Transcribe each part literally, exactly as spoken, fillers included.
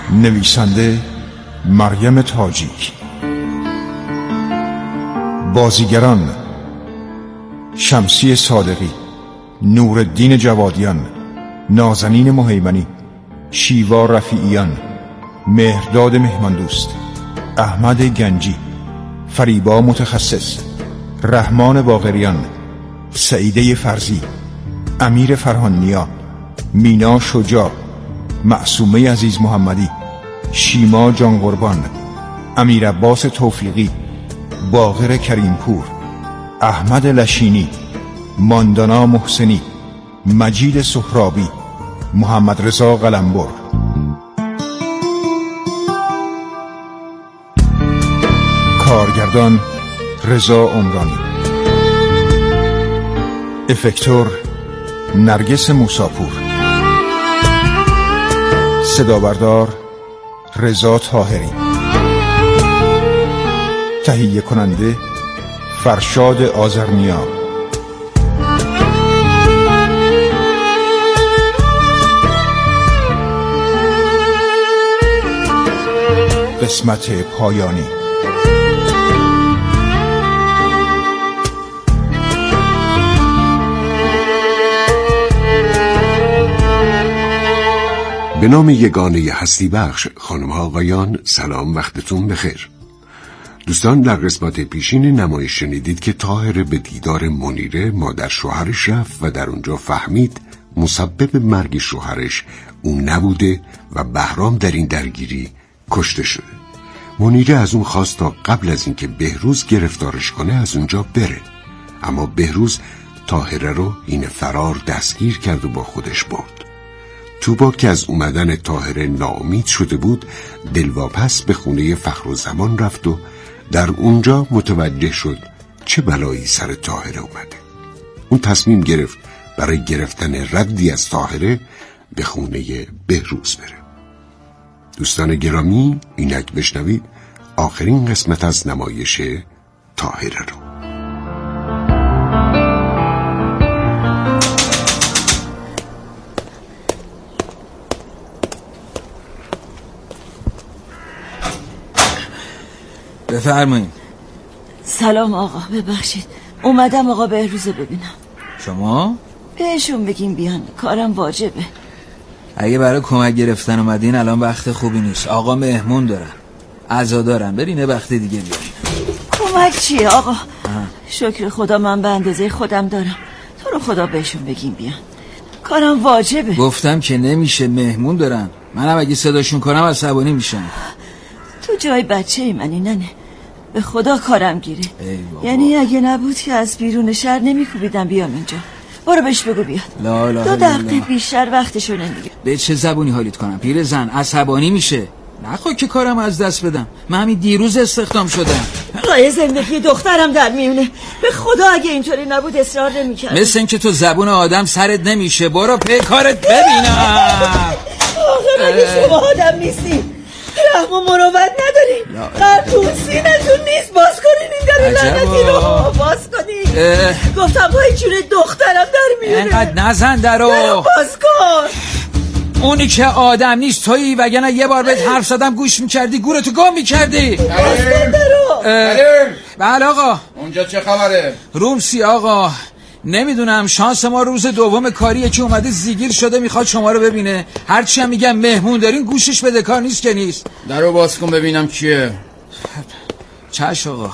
نویسنده مریم تاجیک. بازیگران: شمسی صادقی، نورالدین جوادیان، نازنین مهیمنی، شیوا رفیعیان، مهرداد مهماندوست، احمد گنجی، فریبا متخصص، رحمان باقریان، سعیده فرزی، امیر فرهانیا، مینا شجاع، معصومه عزیز محمدی، شیما جان قربان، امیر عباس توفیقی، باقر کریمپور، احمد لشینی، ماندانا محسنی، مجید سهرابی، محمد رضا قلمبر. کارگردان رضا عمرانی. افکتور نرگس موساپور. صدابردار رضا طاهری. تهیه کننده فرشاد آذرنیا. قسمت پایانی. به نام یگانه هستی بخش. خانم ها آقایان، سلام، وقتتون بخیر. دوستان، در قسمت پیشین نمایش شنیدید که طاهره به دیدار منیره مادر شوهرش رفت و در اونجا فهمید مسبب مرگ شوهرش اون نبوده و بهرام در این درگیری کشته شده. منیره از اون خواست تا قبل از اینکه بهروز گرفتارش کنه از اونجا بره، اما بهروز طاهره رو این فرار دستگیر کرد و با خودش برد. توبا که از اومدن طاهره ناامید شده بود، دلواپس به خونه فخرالزمان رفت و در اونجا متوجه شد چه بلایی سر طاهره اومده. اون تصمیم گرفت برای گرفتن ردی از طاهره به خونه بهروز بره. دوستان گرامی، اینک بشنوید آخرین قسمت از نمایش طاهره رو. بفرمایید. سلام آقا، ببخشید اومدم آقا بهروزو ببینم. شما؟ بهشون بگیم بیان، کارم واجبه. اگه برای کمک گرفتن اومدین الان وقت خوبی نیست، آقا مهمون دارن، عزا دارن، برینه وقت دیگه بیان. کمک چیه آقا؟ اه. شکر خدا من به اندازه خودم دارم. تو رو خدا بهشون بگیم بیان، کارم واجبه. گفتم که نمیشه، مهمون دارن. منم اگه صداشون کنم عصبانی میشم. تو جای بچه ای منی ننه، به خدا کارم گیره. یعنی اگه نبود که از بیرون شهر نمیکوبیدم بیام اینجا. برو بهش بگو بیاد. لا لا دو دقیقه بیشتر وقتشو نمیگیره. به چه زبونی حالیت کنم؟ پیر زن عصبانی میشه. نخواه که کارم از دست بدم. من همین دیروز استخدام شدم. رای زندگی دخترم در میونه. به خدا اگه اینطوری نبود اصرار نمیکردم. مثل این که تو زبون آدم سرت نمیشه. برو پی کارت ببینم. آخه مگه شما آدم نیستی؟ رحم و مروت ندارین؟ قرطون سینتون نیست؟ باز کنین این در لعنتی رو، باز کنین. گفتم پای جون دخترم در میونه. اینقدر نزن درو. باز کن. اونی که آدم نیست تویی، وگرنه یه بار بهت حرف زدم گوش میکردی، گورتو گم میکردی. باز کن درو. بله آقا. اونجا چه خبره؟ رومسی آقا، نمیدونم، شانس ما روز دوم کاریه که اومده زیگیر شده میخواد شما رو ببینه. هرچی هم میگم مهمون دارین گوشش بده، کار نیست که نیست. درو باز کن ببینم کیه. چش آقا.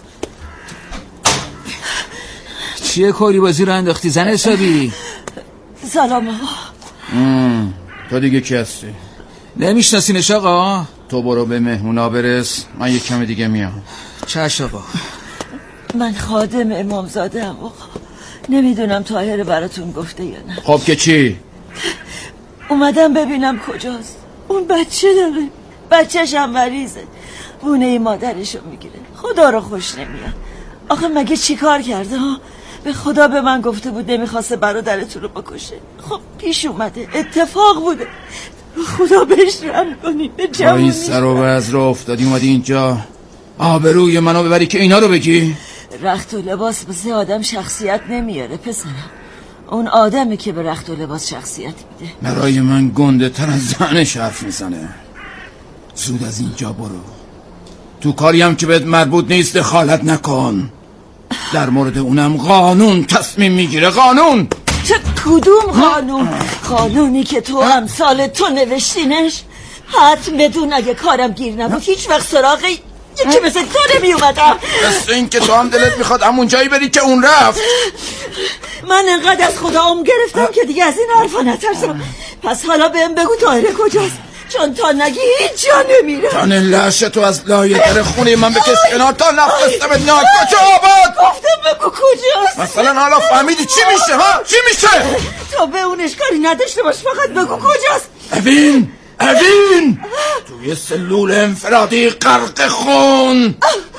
چیه کاری بازی رو انداختی زن حسابی؟ سلام آقا. ام. تو دیگه کی هستی؟ نمیشناسینش آقا؟ تو برو به مهمونا برس، من یک کم دیگه میام. چش آقا. من خادم امامزاده ام آقا، نمیدونم طاهره براتون گفته یا نه. خب که چی؟ اومدم ببینم کجاست. اون بچه داره، بچهش هم مریضه، بونه مادرشو میگیره. خدا رو خوش نمیاد. آخه مگه چی کار کرده ها؟ به خدا به من گفته بود نمیخواسته برادرتون رو بکشه. خب پیش اومده، اتفاق بوده. خدا بهش رحم کنی. به جوونی سر و وزر افتادی اومدی اینجا آبروی منو ببری که اینا رو بگی؟ رخت و لباس واسه آدم شخصیت نمیاره پسرم. اون آدمی که به رخت و لباس شخصیت میده. برای من گنده تر از زنش حرف میزنه. زود از اینجا برو. تو کاری هم که بهت مربوط نیست دخالت نکن. در مورد اونم قانون تصمیم میگیره. قانون. چه کدوم قانون؟ قانونی که تو هم سال تو نوشتینش؟ حتم بدون اگه کارم گیر نبود هیچ وقت سراغ یکی مثل تو نمی اومدم. مثل این که تو هم دلت میخواد همون جایی بری که اون رفت. من انقدر از خدا ام گرفتم که دیگه از این حرفا نترسم. پس حالا بهم بگو طاهره کجاست، چون تا نگی هیچ جا نمیره. تن لحش تو از لایه در خونه من بکش کنار تا نفرستم ات. کجا آباد؟ گفتم بگو کجاست. مثلا حالا فهمیدی چی میشه ها؟ چی میشه؟ تو به اونش کاری نداشته باش، فقط بگو کجاست. اوین اوین توی سلول انفرادی غرق خون.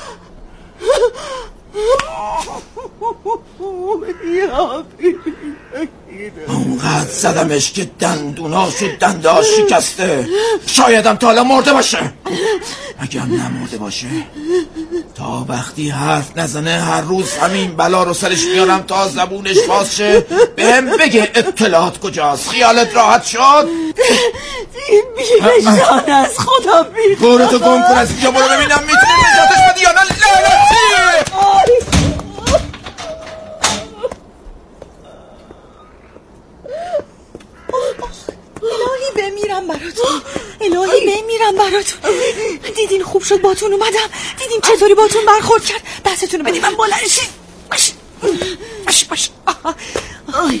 اونقدر زدمش که دندوناش و دنداش شکسته. شایدم تا حالا مرده باشه. اگر نمرده باشه تا وقتی حرف نزنه هر روز همین بلا رو سرش میارم تا زبونش باز شه بهم بگه اطلاعات کجاست. خیالت راحت شد؟ این بیرشان از خدا بیرد. گورتو گم کن از اینجا. برو ببینم میتونی نجاتش بدی یا نه. لعنتی. الهی بمیرم براتون، الهی بمیرم براتون. دیدین خوب شد باتون اومدم، دیدین چطوری باتون برخورد کرد. دستتونو بدید من بلند شید. باش باش باش. آی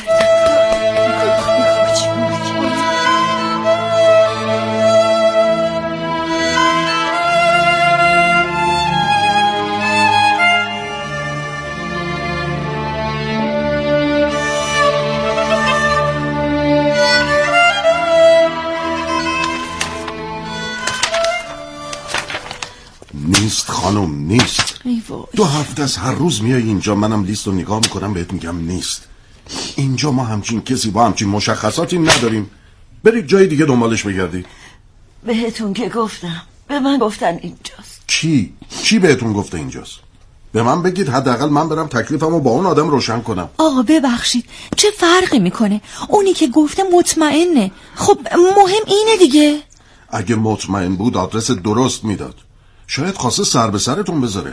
نیست خانم، نیست. دو هفته از هر روز میای اینجا، منم لیست رو نگاه میکنم بهت میگم نیست. اینجا ما همچین کسی با همچین مشخصاتی نداریم. برید جای دیگه دنبالش بگردید. بهتون که گفتم، به من گفتن اینجاست. کی؟ کی بهتون گفته اینجاست؟ به من بگید حداقل من برم تکلیفمو با اون آدم روشن کنم. آقا ببخشید چه فرقی میکنه؟ اونی که گفته مطمئنه. خب مهم اینه دیگه. اگه مطمئن بود آدرس درست میداد. شاید خواسته سر به سرتون بذاره.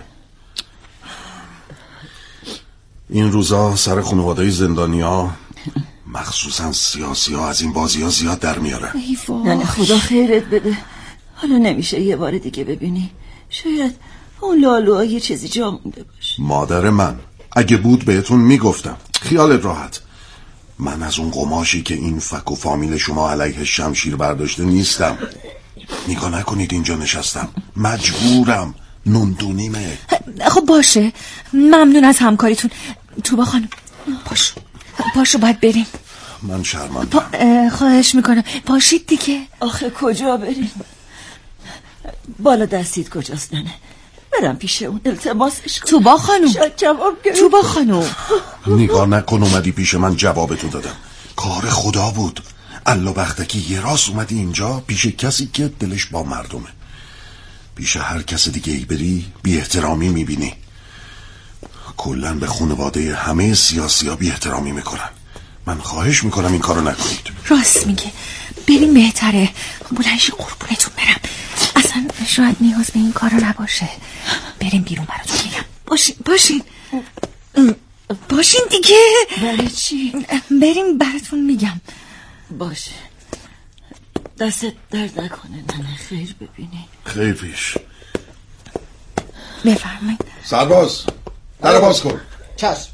این روزا سر خانواده‌ی زندانیا مخصوصا سیاسی ها از این بازی ها زیاد در میارن. نه خدا خیرت بده. حالا نمیشه یه بار دیگه ببینی. شاید اون لالوها یه چیزی جا مونده باشه. مادر من اگه بود بهتون میگفتم. خیالت راحت. من از اون قماشی که این فک و فامیل شما علیه شمشیر برداشته نیستم. نگاه نکنید اینجا نشستم، مجبورم، نوندونیمه. خب باشه، ممنون از همکاریتون. توبا خانم پاشو پاشو باید بریم. من شرمندم. پا... خواهش میکنم پاشید دیگه. آخه کجا بریم؟ بالا دستید کجاست ننه؟ برم پیش اون التماسش کنم. توبا خانم شاید جواب گرفت. توبا خانم نگاه نکن اومدی پیش من جوابتو دادم. کار خدا بود. الله بختکی یه راست اومدی اینجا پیش کسی که دلش با مردمه. پیش هر کس دیگه ای بری بی احترامی میبینی. کلن به خانواده همه سیاسی ها بی احترامی میکنن. من خواهش میکنم این کارو نکنید. راست میگه، بریم بهتره. بلنشی قربونتون برم. اصلا شاید نیاز به این کارو نباشه. بریم بیرون براتون میگم. باشین باشین باشین دیگه. برای چی؟ بریم براتون میگم. باشه دستت درد نکنه ننه. خیر ببینی. خیر پیش. بفرمایید. سرباز در باز کن. چشم.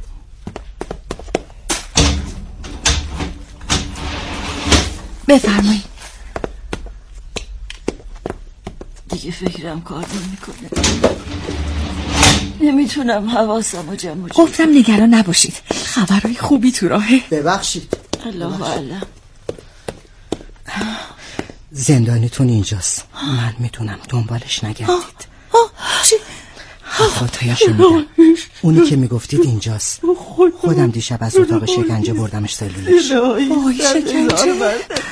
بفرمایید. دیگه فکرم کار نمیکنه. نمیتونم حواسمو جمع جور. گفتم نگران نباشید، خبرهای خوبی تو راهه. ببخشید. الله علم. زندانیتون اینجاست. من میتونم دنبالش نگردید. چی؟ خاطایشو میدم. اونی که میگفتید اینجاست. خودم دیشب از اتاق شکنجه بردمش سلولش. وای شکنجه.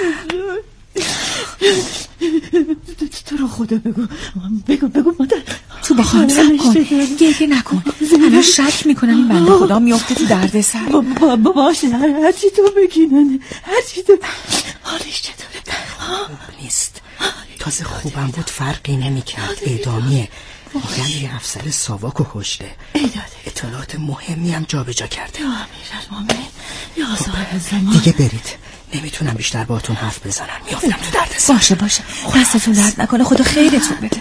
تو رو خدا بگو بگو بگو مادر. تو با خانم سب کن، گریه نکن. الان شک میکنم این بنده خدا میافته تو درد سر. باشه هرچی تو بگی ننه، هرچی تو. حالش چطوره؟ نیست. تازه خوبم بود فرقی نمیکرد. اعدامیه. میگن یه افسر ساواکو کشته. اطلاعات مهمی هم جابجا کرده. یا امیرالمومنین یا صاحب زمان. دیگه برید، نمیتونم بیشتر باهاتون حرف بزنم. میافتم تو درد. باشه باشه دستتون درد نکنه، خدا خیرتون بده.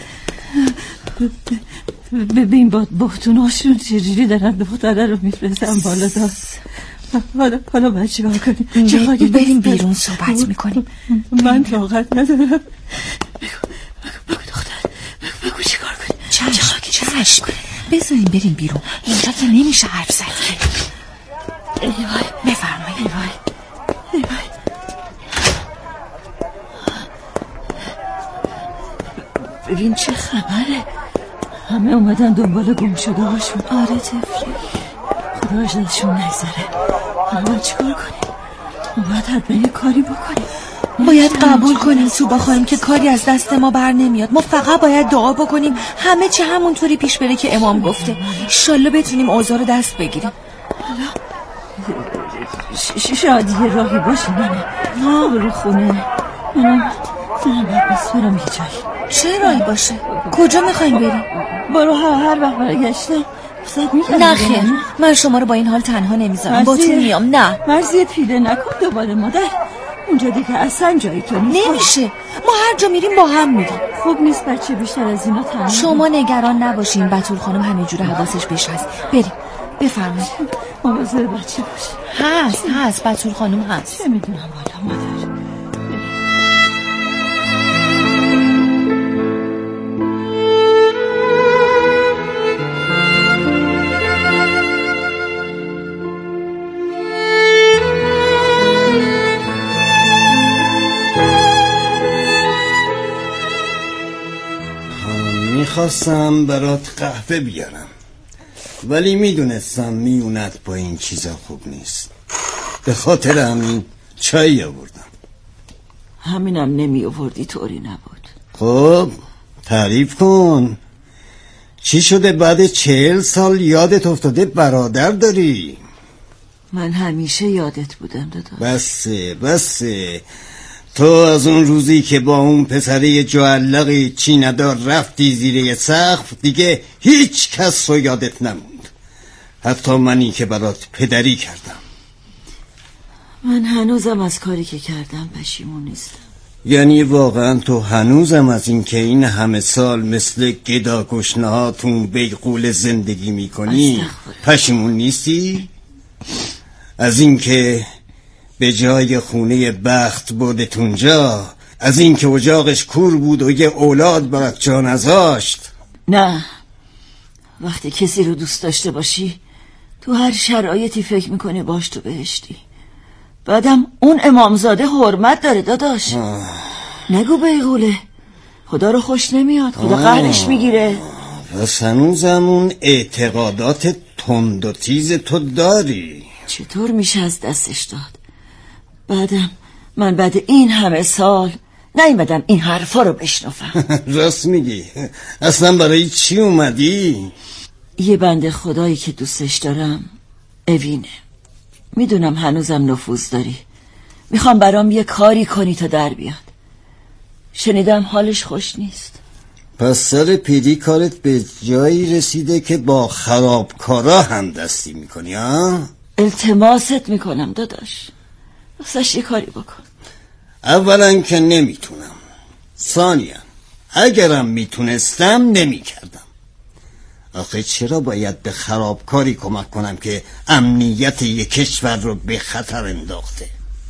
ببین با بختوناشون چجوری دارن دختره رو میفرستن بالا دست. حالا حالا باید چیکار کنیم؟ چیکار کنیم؟ بریم بیرون صحبت میکنیم. من طاقت ندارم. بگو بگو دختر بگو چیکار کنیم؟ چشم چشم بذاریم بریم بیرون، اینجا که نمیشه حرف زد. ای وای بفرمایید. ای وای ای وای. ببین چه خبره، همه اومدن دنبال گم شده هاشون. آره طفلی، خدا اجازهشون نگذره. حالا چیکار کنیم؟ باید حتما یه کاری بکنیم. باید قبول کنیم سوبا خانم که کاری از دست ما بر نمیاد. ما فقط باید دعا بکنیم همه چه همونطوری پیش بره که امام گفته. انشالله بتونیم اوضاع رو دست بگیریم. شاید یه راهی باشه. نه برو خونه. منم منم باید بس برم یه جایی. چه راهی باشه؟ کجا میخوایم بریم؟ برو هر وقت برگشتم نه خیر، من شما رو با این حال تنها نمیذارم. با تو میام. نه مرزی پیله نکن دوباره مادر. اونجا دیگه اصلا جایی تو نیست. نمیشه، ما هر جا میریم با هم میریم. خوب نیست بچه بیشتر از اینا تنها. شما نگران نباشین، بتول خانم همه جور حواسش بهش هست. بریم بفرمایید. مواظب بچه باش. هست هست بتول خانم هست. چه میدونم والا مادر. میخواستم برات قهوه بیارم ولی میدونستم میونت با این چیزا خوب نیست، به خاطر همین چای آوردم. همینم نمی آوردی طوری نبود. خب تعریف کن، چی شده بعد چهل سال یادت افتاده برادر داری؟ من همیشه یادت بودم داداش. بسه بسه، تو از اون روزی که با اون پسره جوالقی چی ندار رفتی زیر سقف دیگه هیچ کس رو یادت نموند، حتی منی که برات پدری کردم. من هنوزم از کاری که کردم پشیمون نیستم. یعنی واقعا تو هنوزم از این که این همه سال مثل گدا گشنه ها تو بیغول زندگی میکنی پشیمون نیستی؟ از این که به جای خونه بخت بردتون جا، از این که اجاقش کور بود و یه اولاد برات جا نذاشت؟ نه، وقتی کسی رو دوست داشته باشی تو هر شرایطی فکر میکنی باش تو بهشتی. بعدم اون امامزاده حرمت داره داداش. آه. نگو بیغوله، خدا رو خوش نمیاد، خدا قهرش میگیره. پس هنوزم اون اعتقادات تند و تیز تو داری؟ چطور میشه از دستش داد؟ بعدم من بعد این همه سال نیومدم این حرفا رو بشنفم. راست میگی، اصلا برای چی اومدی؟ یه بنده خدایی که دوستش دارم اوینه، میدونم هنوزم نفوذ داری، میخوام برام یه کاری کنی تا در بیاد. شنیدم حالش خوش نیست. پس سر پیری کارت به جایی رسیده که با خرابکارا هم دستی میکنی ها؟ التماست میکنم داداش، واسش یه کاری بکن. اولا که نمیتونم، ثانیا اگرم میتونستم نمیکردم. آخه چرا باید به خرابکاری کمک کنم که امنیت یک کشور رو به خطر انداخته؟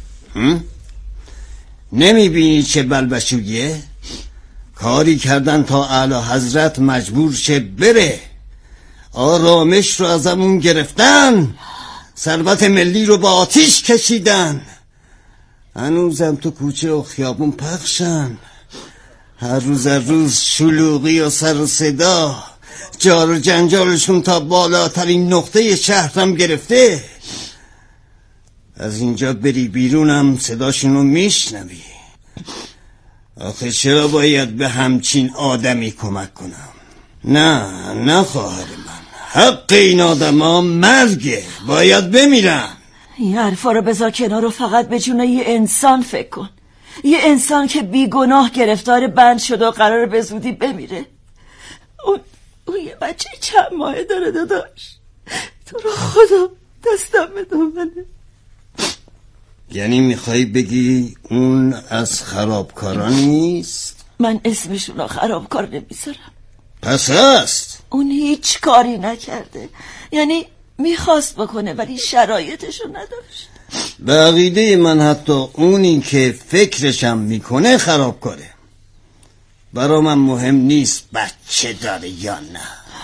نمیبینی چه بلبشویه؟ کاری کردن تا اعلی حضرت مجبور شه بره، آرامش رو ازمون گرفتن، ثروت ملی رو با آتیش کشیدن، هنوزم تو کوچه و خیابون پخشن، هر روز هر روز شلوغی و سر و صدا، جار و جنجالشون تا بالاترین نقطه شهرم گرفته. از اینجا بری بیرونم صداشونو میشنوی. آخه چرا باید به همچین آدمی کمک کنم؟ نه نه خواهر من، حق این آدم ها مرگه، باید بمیرن. این حرفا رو بذار کنار و فقط به جون یه انسان فکر کن. یه انسان که بیگناه گرفتار بند شده و قراره به زودی بمیره. اون اون یه بچه چند ماهه داره داداش. تو رو خدا دستم بده منه. یعنی میخوای بگی اون از خرابکاران نیست؟ من اسمشون رو خرابکار نمیذارم. پس هست؟ اون هیچ کاری نکرده، یعنی میخواست بکنه ولی شرایطشو نداشت. به عقیده من حتی اونی که فکرشم میکنه خرابکاره. برا من مهم نیست بچه داره یا نه.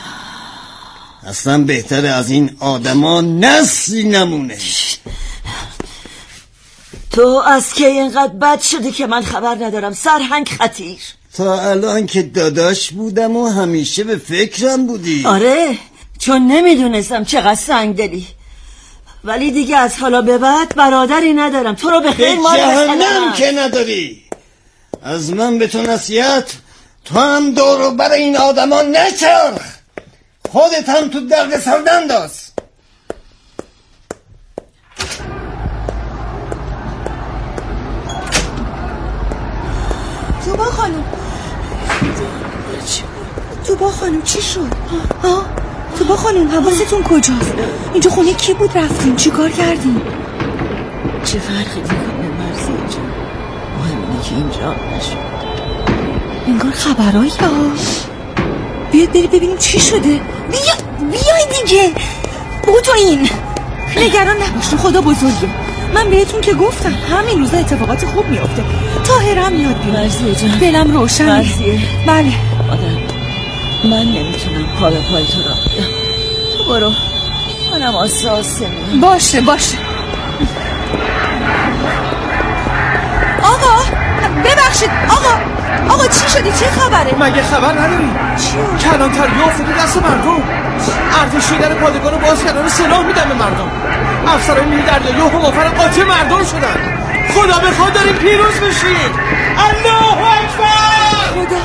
اصلا بهتره از این آدما نسلی نمونه. تو از که اینقدر بد شدی که من خبر ندارم سرهنگ خطیر. تا الان که داداش بودم و همیشه به فکرم بودی. آره، چون نمیدونستم چقدر سنگدلی. ولی دیگه از حالا به بعد برادری ندارم. تو رو به خیر مال جهنم که نداری. از من به تو نصیحت، تو هم دورو بر این آدما نچرخ. خودت هم تو درد سردن داز. توبا خانم توبا خانم چی شد؟ ها؟ توبا خانم حواستون کجاست؟ اینجا خونه کی بود رفتیم؟ چی کار کردیم؟ چه فرقی میکنه مرزیه جان؟ مهم اینه که اینجا نشد. انگار خبرایی ها. بیاد بری ببینیم چی شده. بیا بیای دیگه. بودو این نگران نباشین، خدا بزرگه. من بهتون که گفتم همین روزا اتفاقات خوب میافته. طاهرم میاد بیاد. مرزیه جان دلم روشن. مرزیه بله آدم من نمیتونم پا به پای تو را بیام. تو برو، منم آسه آسه میام. باشه باشه. آقا ببخشید آقا آقا چی شدی؟ چه خبره؟ مگه خبر نداری؟ چی؟ کلانتری افتاده دست مردم. ارتش در پادگان رو باز کردن و سلاح میدن به مردم. افسرهای نیروی دریایی و همافر قاطع مردم شدن. خدا بخواد داریم پیروز بشید. الله اکبر. خدا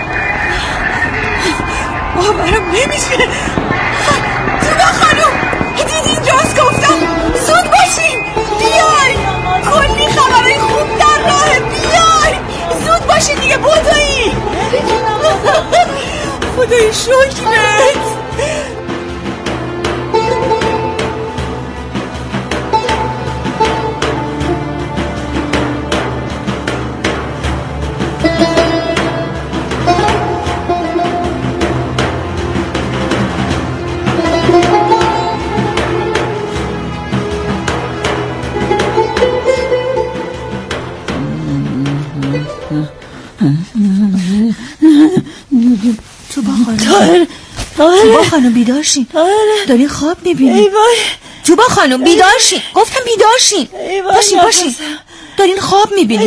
باورم نمیشه. توبا خانوم دیدین راست گفتم. زود باشین بیای، کلی خبرهای خوب در راه. بیای زود باشین دیگه. بودایی خدای شکرت. توبا خانم توبا خانم بیدارشین. دارین خواب میبینی. ای وای توبا خانم بیدارشین. گفتم بیدارشین. باشین باشین دارین خواب میبینی.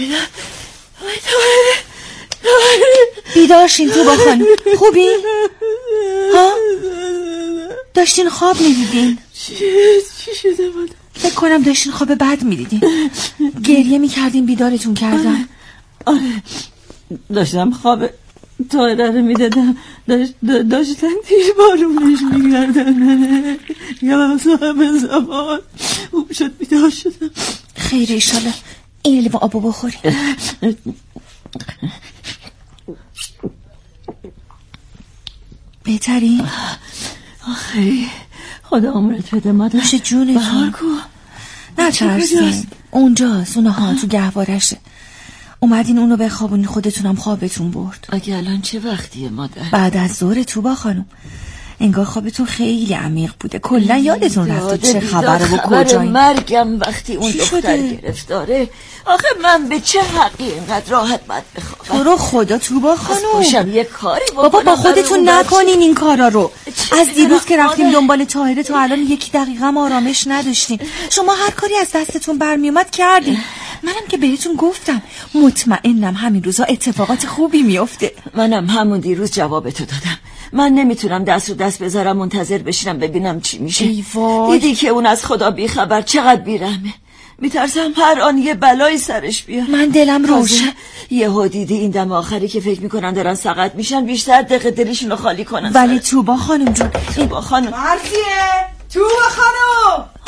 بیدارشین توبا خانم. خوبی؟ ها؟ داشتین خواب میدیدین؟ چی چی شده بود؟ فکر کنم داشتین خواب بد میدیدین. گریه میکردین بیدارتون کردم. آره داشتم خواب طاهره رو میدادم. داشت داشتن تیر بارونش میگردن. یا صاحب زمان خوب شد بیدار شدم. خیر ایشالا. این لیوان آبو بخوری. بهتری؟ آخری خدا عمرت بده مادر. نوش جونتون. بهار کو؟ نه ترسین اونجاست. اونها تو گهوارشه. اومدین اونو بخوابونی خودتونم خوابتون برد. اگه الان چه وقتیه مادر؟ بعد از ظهر توبا خانم. انگار خوابتون خیلی عمیق بوده. کلا یادتون رفته چه خبره و کجایی. مرگم وقتی اون دختر گرفتاره. آخه من به چه حقی اینقدر راحت باید بخوابم؟ تو رو خدا توبا خانم باشم یه کاری بکنم. بابا با خودتون نکنین این کارا رو. از دیروز که رفتیم دنبال طاهره تا الان یکی دقیقه هم آرامش نداشتین. شما هر کاری از دستتون برمی اومد کردین. منم که بهتون گفتم مطمئنم همین روزا اتفاقات خوبی میفته. منم همون دیروز جوابتو دادم. من نمیتونم دست رو دست بذارم منتظر بشینم ببینم چی میشه. ای وای. دیدی که اون از خدا بی خبر چقدر بیرحمه. میترسم هر آن یه بلایی سرش بیاد. من دلم روشن. یهو دیدی این دم آخری که فکر میکنن دارن سقط میشن بیشتر دقیقه دلشون رو خالی کنن. ولی توبا خانم جون. توبا خانم مرزیه توبا خانم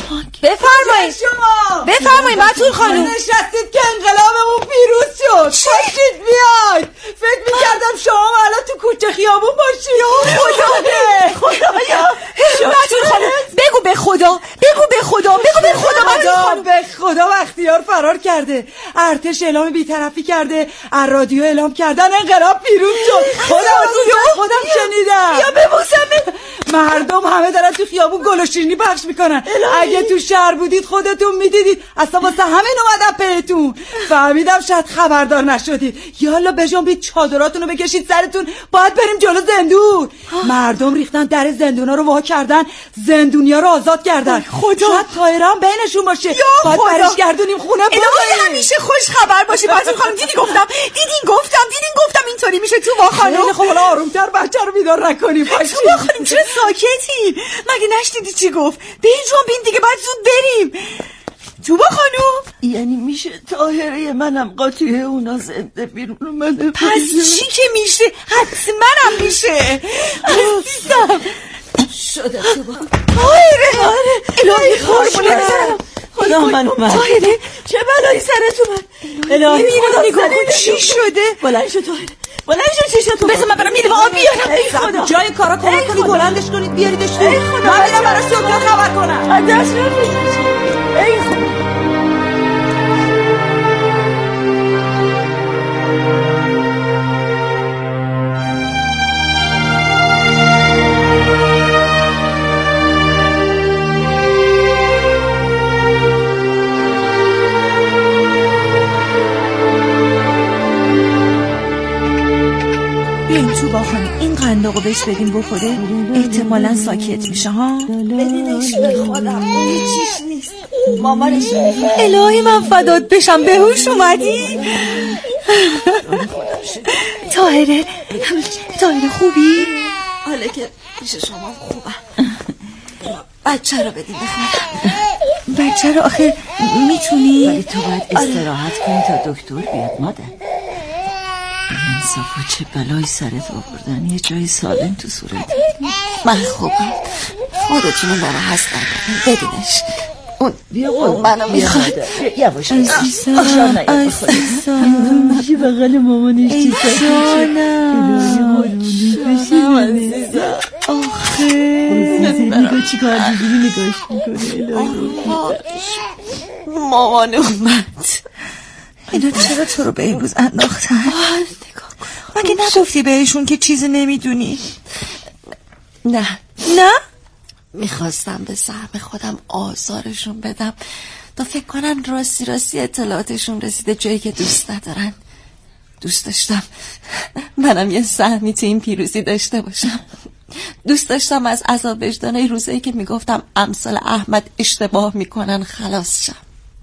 بفرمایید شما بفرمایید بتول خانم. نشستید که انقلابمون پیروز شد. پاشید بیاید. فکر میکردم شما الان تو کوچه خیابون باشید. خدایا خدایا بتول خانم بگو به خدا بگو به خدا بگو به خدا بتول خانم. به خدا بختیار فرار کرده. ارتش اعلام بی‌طرفی کرده. از رادیو اعلام کردن انقلاب پیروز شد. خودم خودم شنیدم. یا ببوسم. مردم همه دارن تو خیابون گل و شیرینی پخش میکنن. اگه تو شهر بودید خودتون میدیدید. اصلا واسه همین اومدم پیتون. فهمیدم شاید خبردار نشدید. یالا بجنبید چادراتونو بکشید سرتون. باید بریم جلو زندون. مردم ریختن در زندونا رو وا کردن. زندونیا رو آزاد کردن. خدا شاید طایران بینشون باشه. باید برش گردونیم خونه. الهی همیشه خوش خبر باشه. بتول خانم دیدی گفتم دیدین گفتم دیدین گفتم اینطوری میشه. تو با خانم خب حالا آرومتر بچه رو بیدار نکنیم. تو با خانم چرا ساکتی؟ مگه نشنیدی چی گفت؟ به این جنبین دیگه باید زود بریم. تو با خانم یعنی میشه طاهره منم قاطیه اونا زنده بیرون اومده؟ پس چی که میشه حتما هم میشه. عزیزم شده تو با طاهره الهی قربونت برم. خدا من اومد. طاهره چه بلایی سرت اومد؟ الهی خدا نگاه کن چی شده. بلند شو طاهره بلند شو. چشتو بذار من برم میرم آب بیارم. جای کارا کمک کنید بلندش کنید بیاریدش تو. من میرم براش دکتر خبر کنم. دست نمیشه. ای خدا بیایم تو با خانم این قنداقو بهش بدیم بخوره. احتمالاً ساکت میشه ها. بدینش به خودم چیش نیست. مامانش الهی من فدات بشم. به هوش اومدی؟ طاهره طاهره خوبی؟ حالا که پیش شما خوبم. بچه رو بدین بخونم. بچه رو آخه میتونی؟ ولی تو باید استراحت کنی تا دکتر بیاد مادر. انصافا چه بلایی سرت آوردن. یه جای سالم تو صورت. من خوبم. خودتونو ناراحت نکنین. بدینش. اون بیا اون منو میخواد. یواش عزیزم عزیزم میشه بغل مامانش ای جانم عزیزم. آخه نگاه چی کار دیگری نگاش میکنه. مامان اومد. اینا چرا تو رو به امروز انداختن؟ مگه نگفتی بهشون که چیزی نمیدونی؟ نه نه؟ میخواستم به سهم خودم آزارشون بدم تا فکر کنن راستی راستی اطلاعاتشون رسیده جایی که دوست ندارن. دوست داشتم منم یه سهمی تو این پیروزی داشته باشم. دوست داشتم از عذاب وجدانای روزایی که میگفتم امثال احمد اشتباه میکنن خلاص شم.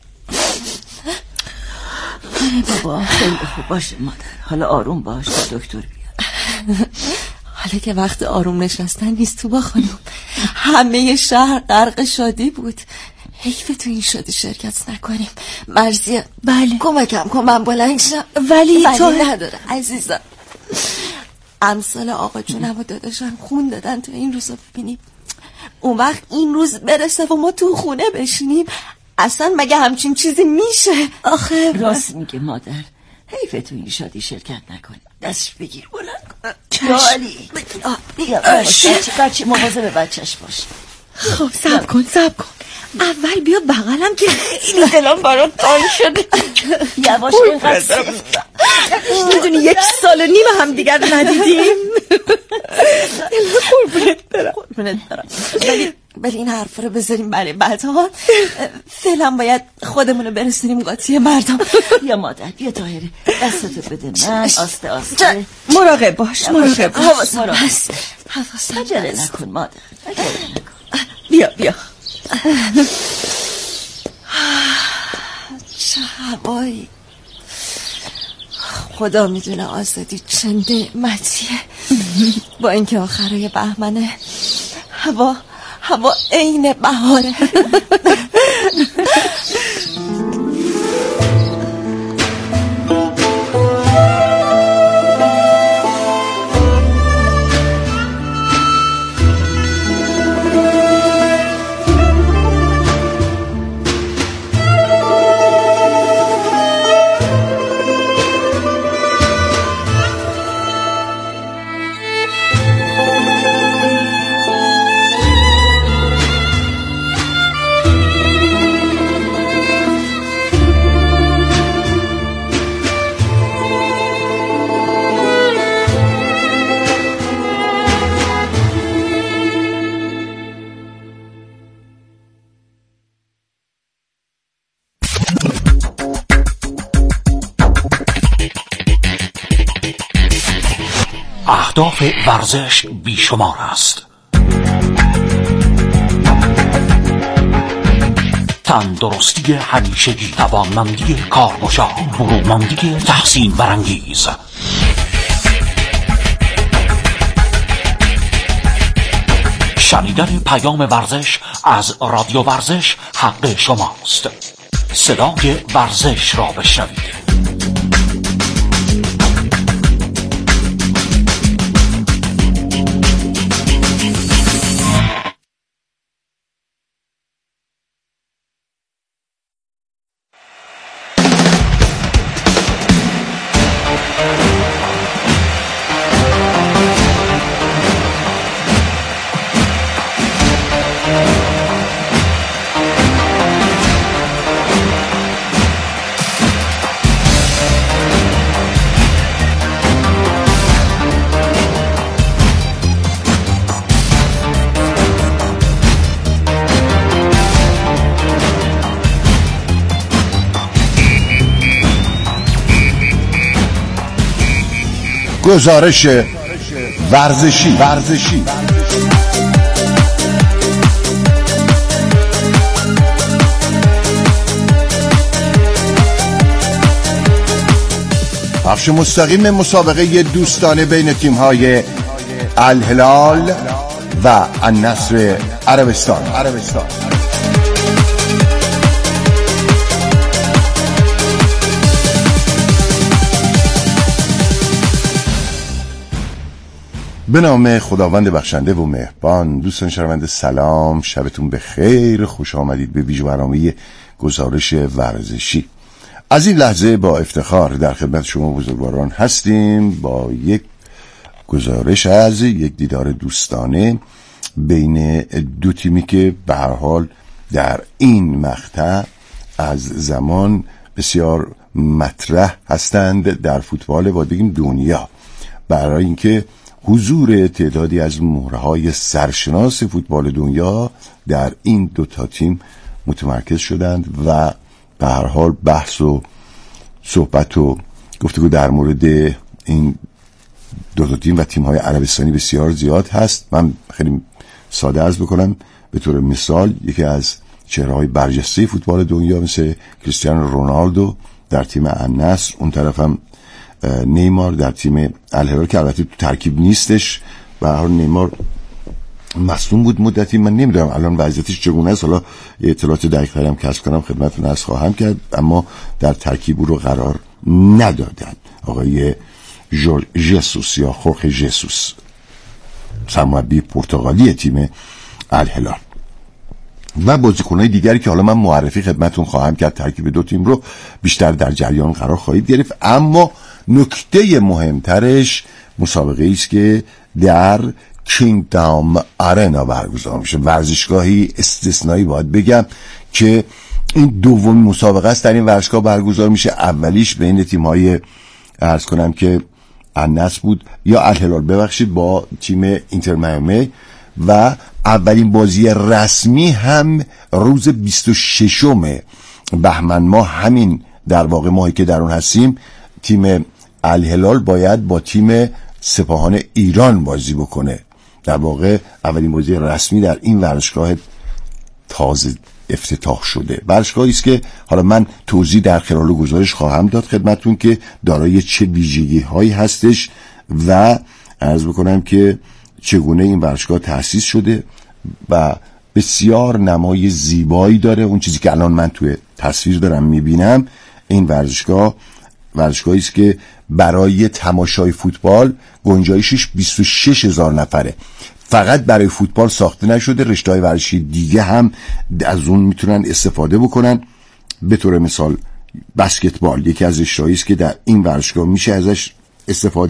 بابا خیلی خوب باشه مادر. حالا آروم باش تا دکتر بیاد. حالا که وقت آروم نشستن نیست تو با خانم. همه شهر غرق شادی بود. حیف تو این شادی شرکت نکنیم. مرضیه بله کمکم کن من بلند شم. ولی ولی تو نداره عزیزم. امثال آقا جونم و داداشم خون دادن تو این روزا ببینیم. اون وقت این روز برسه و ما تو خونه بشینیم. اصلا مگه همچین چیزی میشه؟ آخه راست میگه مادر. حیف تو این شادی شرکت نکنی. دستش بگیر بلند کن. چشم بیا بچه بچه مواظب بچهش باش. خب صبر کن صبر کن. اول بیا بغلم که خیلی دلم برات تنگ شده. یواش اینقدر میدونی یک سال و نیم هم دیگر ندیدیم. قربونت برم قربونت برم. ولی ولی این حرف رو بذاریم برای بعدها. فعلا باید خودمونو برسونیم قاطی مردم. یا مادر بیا طاهره دستتو بده من. آسته آسته مراقب باش مراقب باش. حواس مراقب حواس عجله نکن مادر. عجله نکن. بیا بیا. چه هوایی. خدا میدونه آزادی چه نعمتیه. با اینکه آخرای بهمنه هوا هوا عین بهاره. اهداف ورزش بیشمار است. تندرستی همیشگی، توانمندی کارگشا، برومندی تحسین برانگیز. شنیدن پیام ورزش از رادیو ورزش حق شماست. صدای ورزش را بشنوید. گزارش ورزشی ورزشی پخش مستقیم مسابقه دوستانه بین تیم‌های الهلال و النصر عربستان عربستان به نام خداوند بخشنده و مهربان. دوستان شنونده سلام، شبتون بخیر، خوش آمدید به ویژه برنامه گزارش ورزشی. از این لحظه با افتخار در خدمت شما بزرگواران هستیم با یک گزارش از یک دیدار دوستانه بین دو تیمی که به هر حال در این مقطع از زمان بسیار مطرح هستند در فوتبال و بگیم دنیا، برای اینکه حضور تعدادی از مهره‌های سرشناس فوتبال دنیا در این دو تا تیم متمرکز شدند و به هر حال بحث و صحبت و گفتگو در مورد این دو تا تیم و تیم‌های عربستانی بسیار زیاد هست. من خیلی ساده عرض بکنم، به طور مثال یکی از چهره‌های برجسته فوتبال دنیا مثل کریستیانو رونالدو در تیم النصر، اون طرفم نیمار در تیم الهلال که البته تو ترکیب نیستش. به هر حال نیمار مصدوم بود مدتی، من نمیدونم الان وضعیتش چگونه است، حالا اطلاعات دقیق‌تری هم کسب کنم خدمتتون عرض خواهم کرد، اما در ترکیب رو قرار ندادن آقای ژورژ ژسوس یا خورخه ژسوس، سرمربی پرتغالی تیم الهلال و بازیکن‌های دیگری که حالا من معرفی خدمتتون خواهم کرد. ترکیب دو تیم رو بیشتر در جریان قرار خواهید گرفت، اما نکته مهمترش مسابقه است که در کینگدام آرنا برگزار میشه، ورزشگاهی استثنایی باید بگم که این دومین مسابقه است در این ورزشگاه برگزار میشه. اولیش بین تیم‌های عرض کنم که النصر بود یا الهلال ببخشید با تیم اینتر میامی و اولین بازی رسمی هم روز بیست و ششم بهمن ماه، همین در واقع ماهی که در اون هستیم، تیم الهلال باید با تیم سپاهان ایران بازی بکنه. در واقع اولین بازی رسمی در این ورزشگاه تازه افتتاح شده. ورزشگاهی است که حالا من توضیح در خلال گزارش خواهم داد خدمتتون که دارای چه ویژگی هایی هستش و عرض بکنم که چگونه این ورزشگاه تأسیس شده و بسیار نمای زیبایی داره. اون چیزی که الان من توی تصویر دارم میبینم، این ورزشگاه ورزشگاهی است که برای تماشای فوتبال گنجایشش بیست و شش هزار نفره. فقط برای فوتبال ساخته نشده، رشته‌های ورزشی دیگه هم از اون میتونن استفاده بکنن. به طور مثال بسکتبال یکی از رشته‌هایی است که در این ورزشگاه میشه ازش استفاده